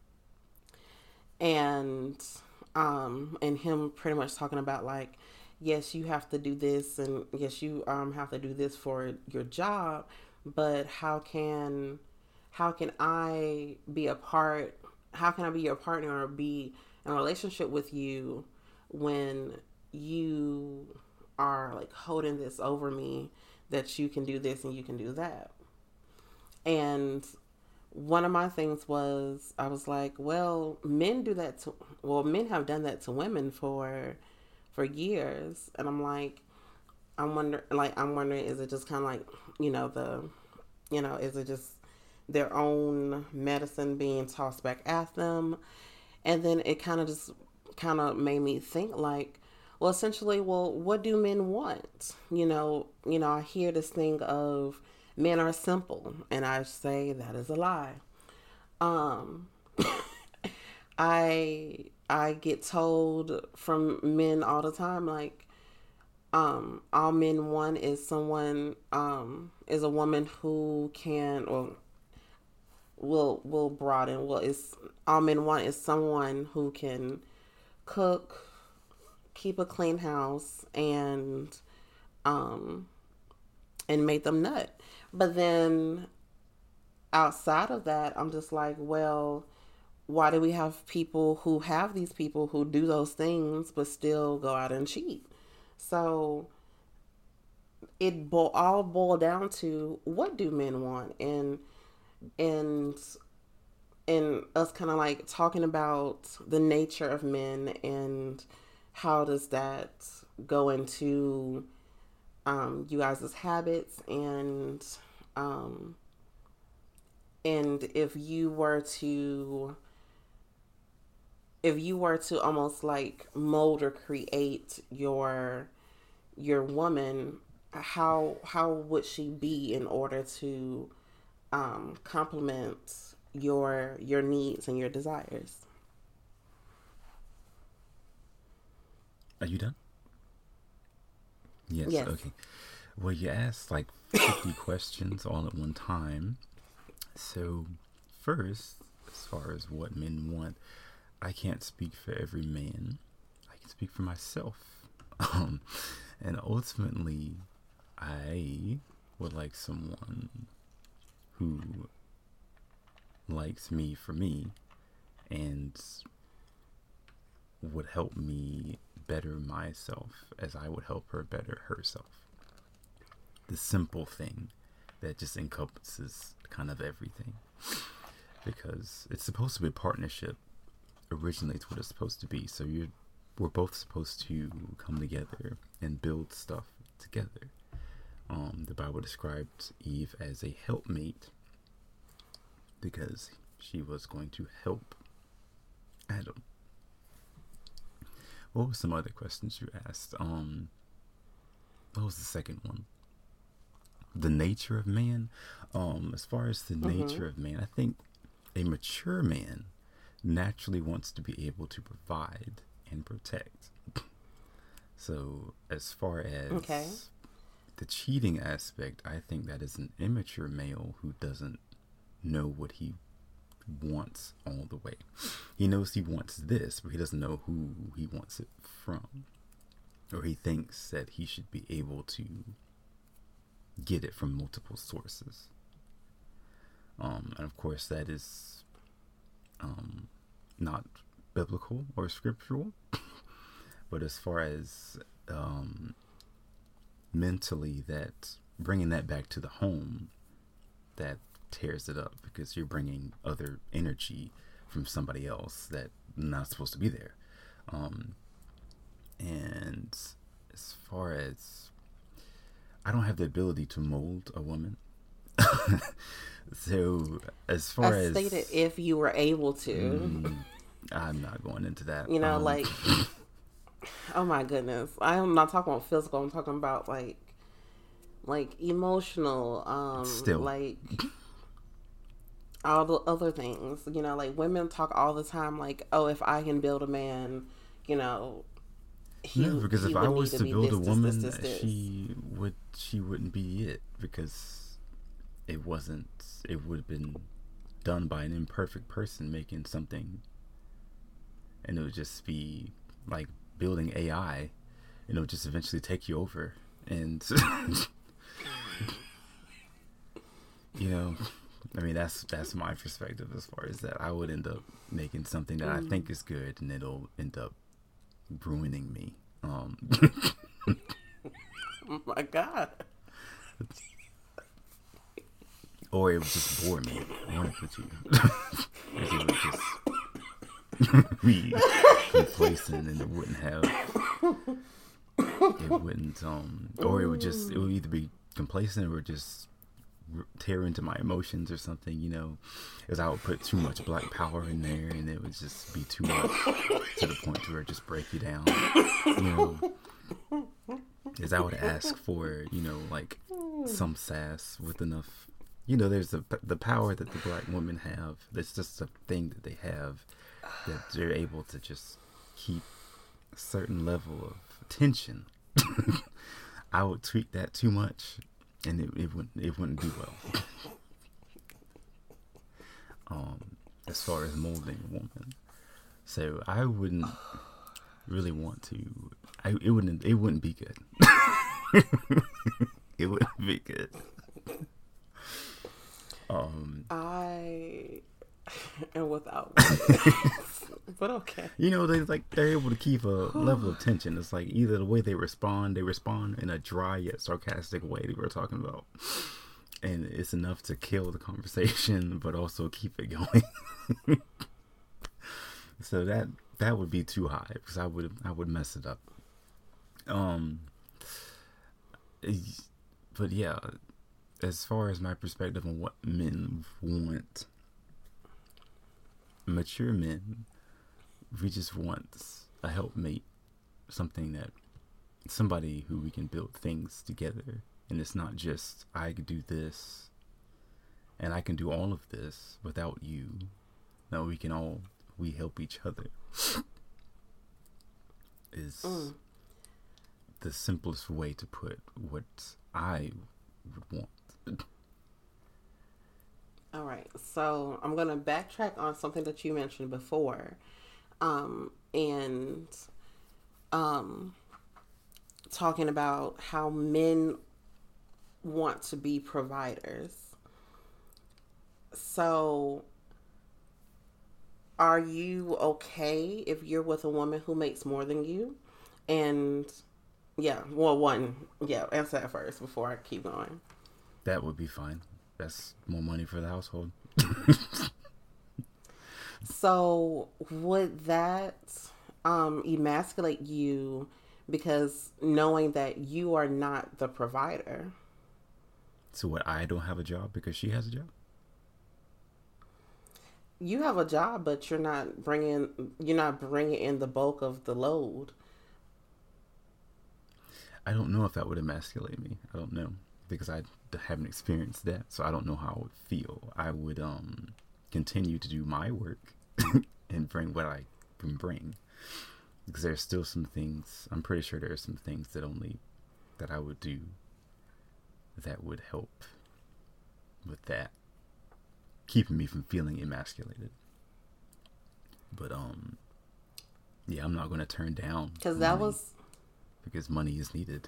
and um, and him pretty much talking about like, yes, you have to do this, and yes, you um have to do this for your job, but how can how can I be a part? How can I be your partner or be in a relationship with you when you are like holding this over me that you can do this and you can do that? And one of my things was, I was like, well, men do that to, well, men have done that to women for, for years. And I'm like, I'm wondering, like, I'm wondering, is it just kind of like, you know, the, you know, is it just their own medicine being tossed back at them? And then it kind of just kind of made me think like, well, essentially, well, what do men want? You know, you know, I hear this thing of men are simple, and I say that is a lie. Um, I I get told from men all the time, like, um, all men want is someone, um, is a woman who can, or will will broaden. Well, it's all men want is someone who can cook, keep a clean house, and um and make them nut. But then outside of that, I'm just like, well, why do we have people who have these people who do those things but still go out and cheat? So it bo- all boil down to, what do men want? And and and us kind of like talking about the nature of men and how does that go into um, you guys' habits, and um, and if you were to if you were to almost like mold or create your your woman, how how would she be in order to um, complement your your needs and your desires?
Are you done? Yes,
Yes.
okay. Well, you asked like fifty questions all at one time. So, first, as far as what men want, I can't speak for every man. I can speak for myself. Um, and ultimately, I would like someone who likes me for me and would help me better myself as I would help her better herself. The simple thing that just encompasses kind of everything. Because it's supposed to be a partnership. Originally, it's what it's supposed to be. So you're, we're both supposed to come together and build stuff together. Um, the Bible described Eve as a helpmate because she was going to help Adam. What were some other questions you asked? Um, what was the second one? The nature of man. Um, as far as the mm-hmm. nature of man, I think a mature man naturally wants to be able to provide and protect. So as far as
okay.
the cheating aspect, I think that is an immature male who doesn't know what he wants all the way. He knows he wants this, but he doesn't know who he wants it from. Or he thinks that he should be able to get it from multiple sources. Um, and of course that is um, not biblical or scriptural. But as far as um, mentally, that bringing that back to the home, that tears it up because you're bringing other energy from somebody else that not supposed to be there. Um, and as far as I don't have the ability to mold a woman. So as far
I
as
stated if you were able to,
mm, I'm not going into that.
You know,
um,
like, oh my goodness, I'm not talking about physical. I'm talking about like, like emotional. Um,
Still.
like all the other things. You know, like women talk all the time. Like, oh, if I can build a man, you know. He,
no, because if I was to, to build
this,
a woman,
this, this, this,
she would she wouldn't be it because it wasn't. It would have been done by an imperfect person making something, and it would just be like building A I, and it would just eventually take you over, and you know, I mean that's that's my perspective as far as that. I would end up making something that mm. I think is good, and it'll end up ruining me. Um
oh my god.
Or it would just bore me. Honest with you. It would just be complacent, and it wouldn't have it wouldn't um or it would just it would either be complacent or just tear into my emotions or something, you know, because I would put too much black power in there, and it would just be too much to the point where it just break you down, you know. Because I would ask for, you know, like some sass with enough, you know, there's the the power that the black women have. That's just a thing that they have, that they're able to just keep a certain level of tension. I would tweak that too much, and it, it wouldn't it wouldn't do well. Um, as far as molding a woman, so I wouldn't really want to. I it wouldn't it wouldn't be good. It wouldn't be good. Um,
I am without, but okay.
You know, they like they're able to keep a level of tension. It's like either the way they respond, they respond in a dry yet sarcastic way that we were talking about, and it's enough to kill the conversation, but also keep it going. So that that would be too high because I would I would mess it up. Um, but yeah, as far as my perspective on what men want, mature men, we just want a helpmate, something that somebody who we can build things together, and it's not just I could do this and I can do all of this without you. No, we can all we help each other. Is mm. the simplest way to put what I would want.
All right, so I'm going to backtrack on something that you mentioned before, um, and um, talking about how men want to be providers. So, are you okay if you're with a woman who makes more than you? And yeah, well, one, yeah, answer that first before I keep going.
That would be fine. That's more money for the household.
So would that um, emasculate you because knowing that you are not the provider?
So what? I don't have a job because she has a job.
You have a job, but you're not bringing you're not bringing in the bulk of the load.
I don't know if that would emasculate me. I don't know because I haven't experienced that, so I don't know how I would feel. I would um continue to do my work and bring what I can bring because there's still some things. I'm pretty sure there are some things that only that I would do that would help with that, keeping me from feeling emasculated. But um, yeah, I'm not going to turn down
because that was
because money is needed.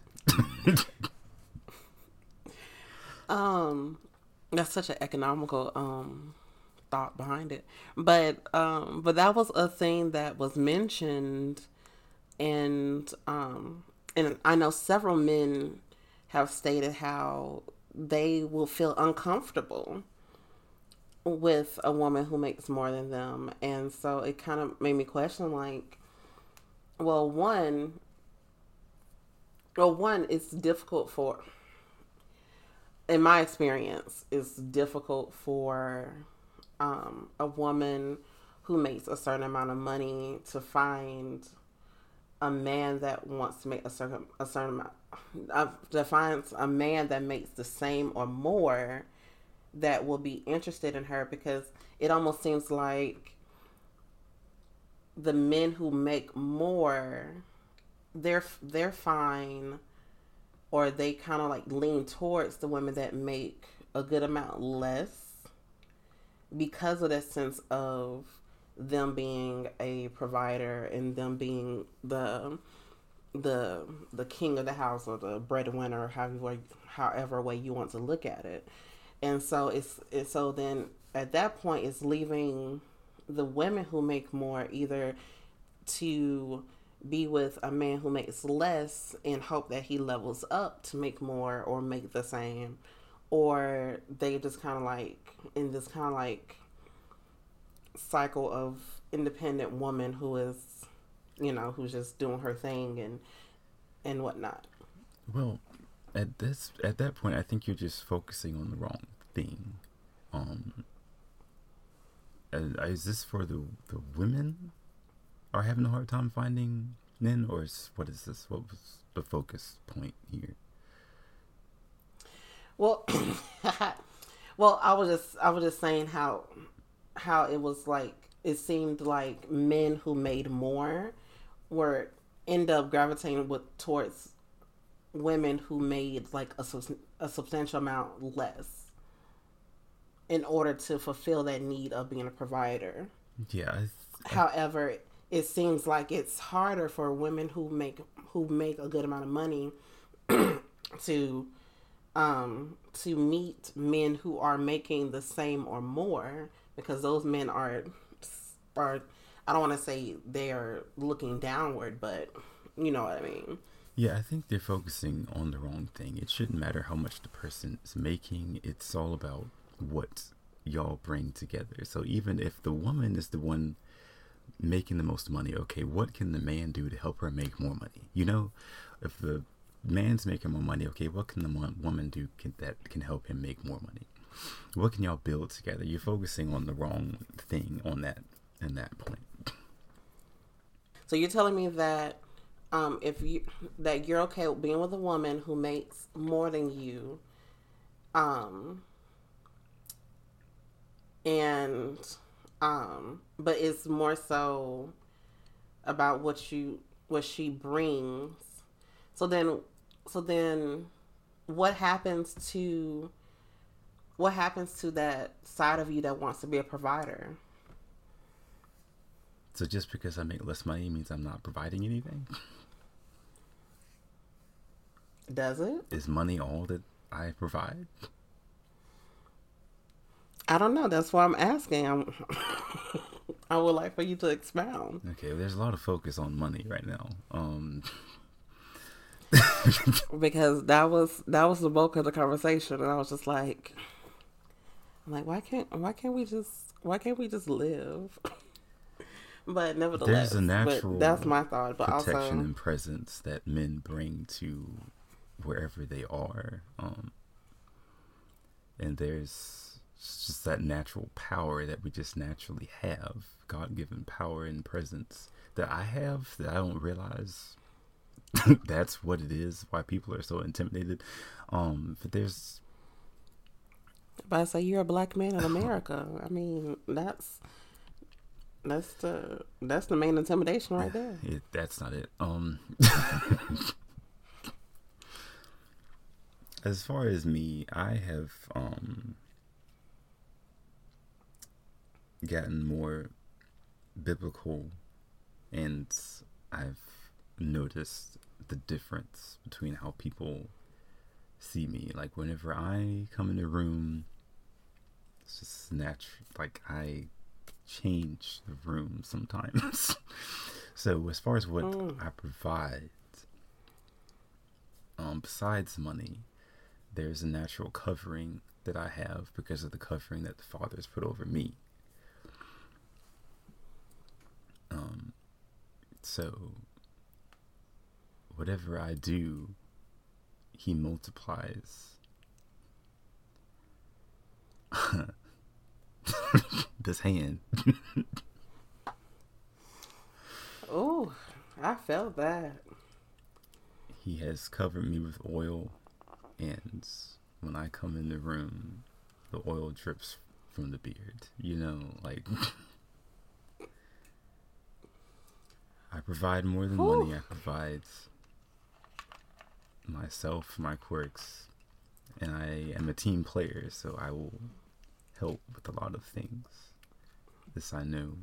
um, that's such an economical um thought behind it, but um, but that was a thing that was mentioned, and um, and I know several men have stated how they will feel uncomfortable with a woman who makes more than them. And so it kind of made me question, like, well, one, well, one, it's difficult for, in my experience, it's difficult for um, a woman who makes a certain amount of money to find a man that wants to make a certain a certain amount, uh, that finds a man that makes the same or more that will be interested in her, because it almost seems like the men who make more, they're they're fine, or they kind of like lean towards the women that make a good amount less because of that sense of them being a provider and them being the the the king of the house or the breadwinner, or however however way you want to look at it. And so it's, it's so then at that point it's leaving the women who make more either to be with a man who makes less and hope that he levels up to make more or make the same, or they just kind of like in this kind of like cycle of independent woman who is, you know, who's just doing her thing and and whatnot.
Well, at this at that point, I think you're just focusing on the wrong thing. Um, is this for the the women are having a hard time finding men, or is, what is this? What was the focus point here?
Well, well, I was just I was just saying how how it was like it seemed like men who made more were end up gravitating with towards women who made like a, a substantial amount less in order to fulfill that need of being a provider.
Yeah. I th-
However, it seems like it's harder for women who make who make a good amount of money to um to meet men who are making the same or more, because those men are are I don't want to say they're looking downward, but you know what I mean.
Yeah, I think they're focusing on the wrong thing. It shouldn't matter how much the person is making. It's all about what y'all bring together. So even if the woman is the one making the most money, okay, what can the man do to help her make more money? You know, if the man's making more money, okay, what can the woman do can, that can help him make more money? What can y'all build together? You're focusing on the wrong thing on that in that point.
So you're telling me that um, if you that you're okay with being with a woman who makes more than you, um, and um, but it's more so about what you what she brings. So then, so then, what happens to what happens to that side of you that wants to be a provider?
So just because I make less money means I'm not providing anything?
Does it?
Is money all that I provide?
I don't know. That's why I'm asking. I'm I would like for you to expound.
Okay, well, there's a lot of focus on money right now. Um,
because that was that was the bulk of the conversation, and I was just like, I'm like, why can't why can't we just why can't we just live? But nevertheless,
There's a natural
but that's my thought. But
protection
also,
and presence that men bring to wherever they are, um, and there's just that natural power that we just naturally have, God-given power and presence that I have that I don't realize. That's what it is. Why people are so intimidated. Um, but there's.
but I say you're a black man in America. I mean, that's. That's the that's the main intimidation right there.
It, that's not it. Um, as far as me, I have um gotten more biblical, and I've noticed the difference between how people see me. Like whenever I come in a room, it's just natural. Like I. change the room sometimes. So as far as what mm. I provide, um, besides money, there's a natural covering that I have because of the covering that the Father has put over me. Um, so whatever I do, He multiplies. This hand.
Oh, I felt that.
He has covered me with oil, and when I come in the room, the oil drips from the beard. You know, like I provide more than
Ooh.
money. I provide myself, my quirks, and I am a team player, so I will help with a lot of things. This I know.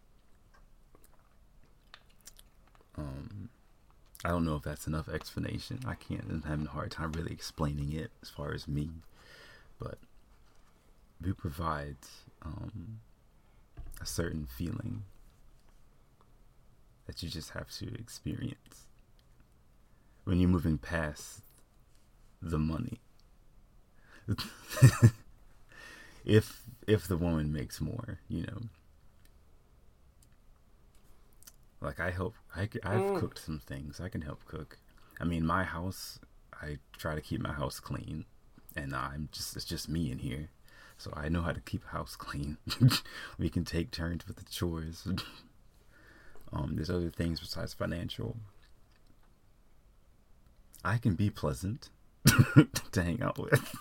Um, I don't know if that's enough explanation. I can't. I'm having a hard time really explaining it as far as me. But we provide um, a certain feeling that you just have to experience when you're moving past the money. if if the woman makes more, you know. Like I help, I, I've mm. cooked some things. I can help cook. I mean, my house, I try to keep my house clean, and I'm just, it's just me in here. So I know how to keep a house clean. We can take turns with the chores. um, there's other things besides financial. I can be pleasant to hang out with.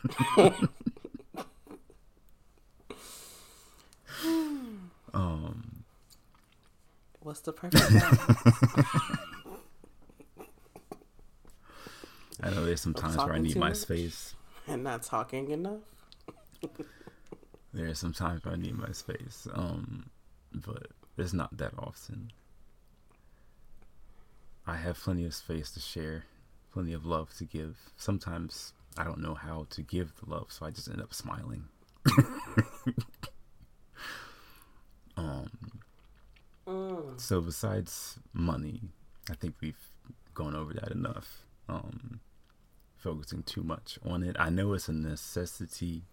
um,
What's the perfect
I know there's some times where I need my space.
And not talking enough.
There are some times where I need my space. Um, but it's not that often. I have plenty of space to share, plenty of love to give. Sometimes I don't know how to give the love, so I just end up smiling. um. Mm. So besides money, I think we've gone over that enough. Um, focusing too much on it. I know it's a necessity.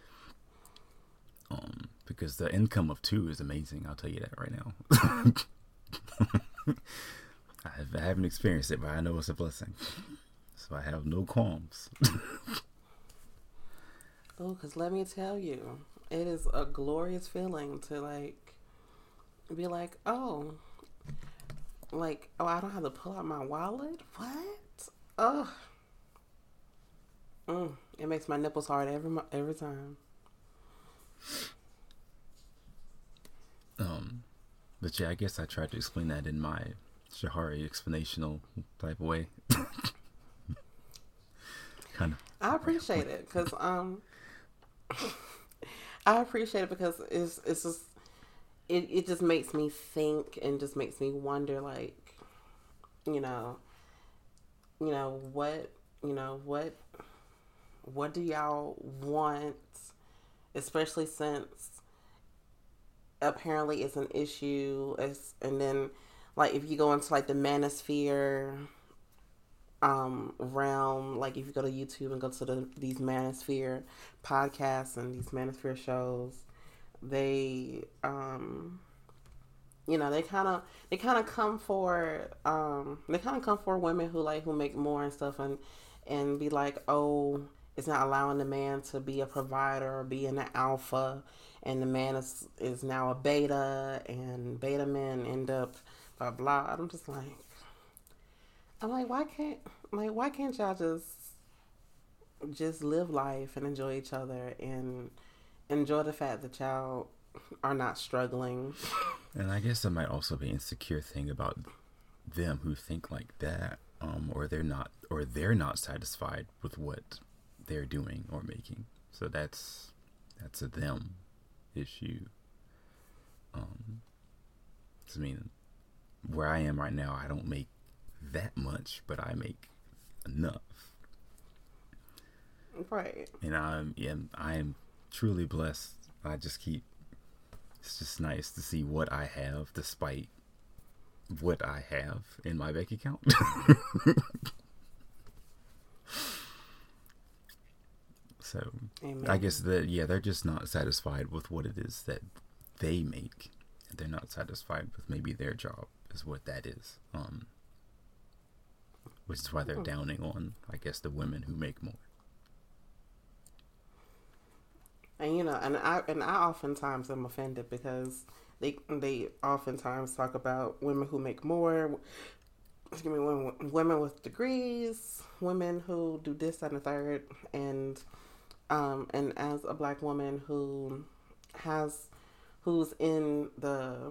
Um, because the income of two is amazing. I'll tell you that right now. I, have, I haven't experienced it, but I know it's a blessing. So I have no qualms.
Oh, because let me tell you, it is a glorious feeling to like be like, oh, like, oh, I don't have to pull out my wallet? What? Oh. Mm, it makes my nipples hard every every time.
Um, but yeah, I guess I tried to explain that in my Shahari explanational type of way. Kind of.
I appreciate it because um, I appreciate it because it's it's just it it just makes me think and just makes me wonder, like, you know, you know what you know what what do y'all want, especially since apparently it's an issue, as and then like if you go into like the manosphere um, realm. Like if you go to YouTube and go to the, these manosphere podcasts and these manosphere shows, they, um, you know, they kind of they kind of come for um, they kind of come for women who like who make more and stuff, and and be like, oh, it's not allowing the man to be a provider or be an alpha, and the man is is now a beta, and beta men end up blah blah. I'm just like, I'm like, why can't like why can't y'all just just live life and enjoy each other and enjoy the fact that y'all are not struggling.
And I guess that might also be an insecure thing about them who think like that, um, or they're not, or they're not satisfied with what they're doing or making. So that's that's a them issue. Um, I mean, where I am right now, I don't make that much, but I make enough.
Right.
And I'm yeah, I am truly blessed. I just keep. It's just nice to see what I have, despite what I have in my bank account. So, Amen. I guess that yeah, they're just not satisfied with what it is that they make. They're not satisfied with maybe their job is what that is. Um, which is why they're downing on, I guess, the women who make more.
And you know, and I and I oftentimes am offended because they they oftentimes talk about women who make more. Excuse me, women, women with degrees, women who do this and the third, and um, and as a black woman who has who's in the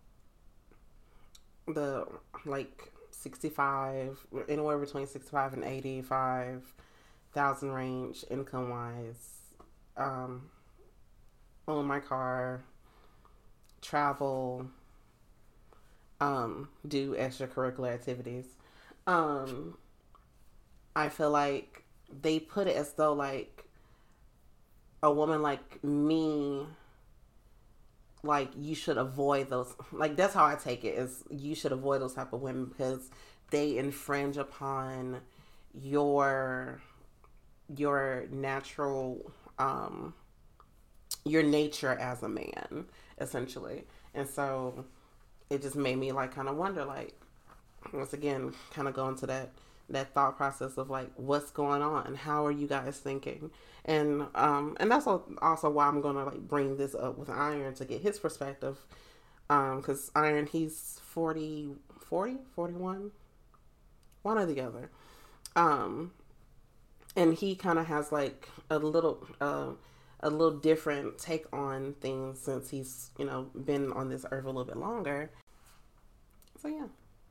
the like sixty-five, anywhere between sixty-five and eighty-five thousand range income wise. Um, own my car, travel, um, do extracurricular activities. Um, I feel like they put it as though like a woman like me, like you should avoid those. Like that's how I take it, is you should avoid those type of women because they infringe upon your your natural um your nature as a man, essentially. And so it just made me like kind of wonder, like, once again, kind of go into that that thought process of like, what's going on, how are you guys thinking? And um and that's also why I'm gonna like bring this up with Iron to get his perspective, um because Iron, he's forty, forty, forty-one, one or the other, um and he kind of has like a little uh, a little different take on things since he's, you know, been on this earth a little bit longer. So yeah.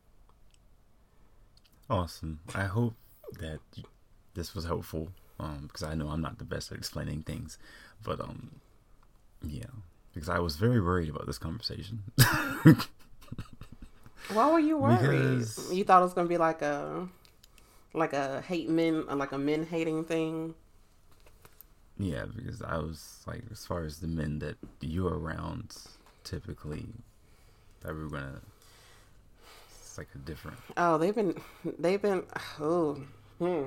Awesome. I hope that this was helpful, um, because I know I'm not the best at explaining things, but um, yeah, because I was very worried about this conversation.
Why were you worried?
Because...
You thought it was gonna be like a like a hate men, like a men hating thing.
Yeah, because I was like, as far as the men that you're around, typically, that we're gonna, it's like a different.
Oh, they've been, they've been. Oh, hmm.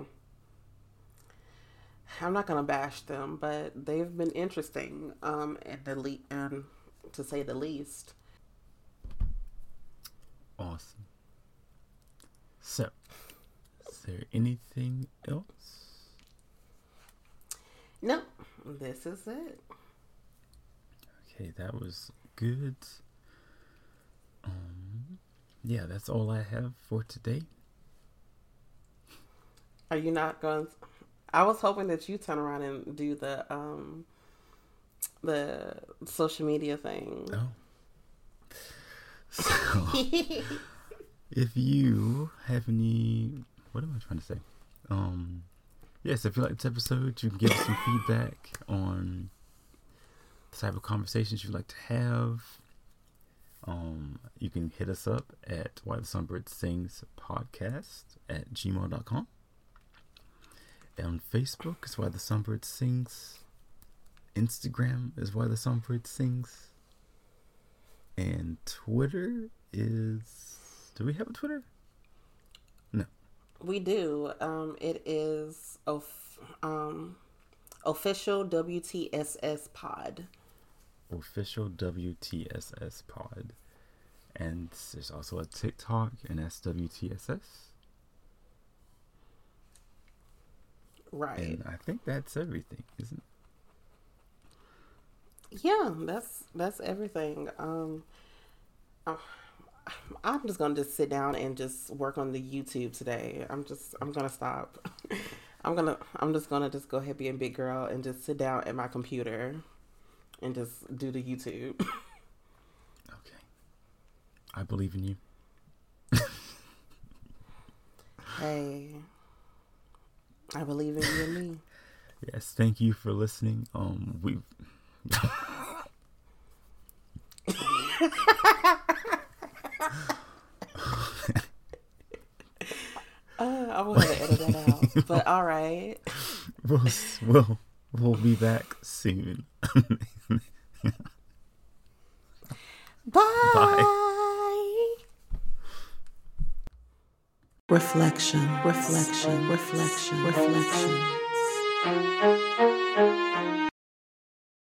I'm not gonna bash them, but they've been interesting. Um, at the le- um, to say the least.
Awesome. So, is there anything else?
Nope, this is it.
Okay, that was good. Um, yeah, that's all I have for today.
Are you not going? To, I was hoping that you turn around and do the um the social media thing.
Oh. So, if you have any, what am I trying to say? Um. Yes, if you like this episode, you can give us some feedback on the type of conversations you'd like to have. Um, you can hit us up at Why the Songbird Sings podcast at gmail dot com. And on Facebook is Why the Songbird Sings. Instagram is Why the Songbird Sings. And Twitter is... Do we have a Twitter? No.
We do. Um, it is of um, official W T S S pod.
Official W T S S pod. And there's also a TikTok, and that's W T S S.
Right.
And I think that's everything, isn't it?
Yeah, that's that's everything. Um, uh, I'm just gonna just sit down and just work on the YouTube today. I'm just I'm gonna stop. I'm gonna I'm just gonna just go ahead being big girl and just sit down at my computer and just do the YouTube.
Okay. I believe in you.
Hey, I believe in you and me.
Yes, thank you for listening. Um, we.
uh, I will have to edit that out. But all right.
We'll we'll we'll be back soon.
Bye.
Bye.
Reflection, reflection, reflection, reflection.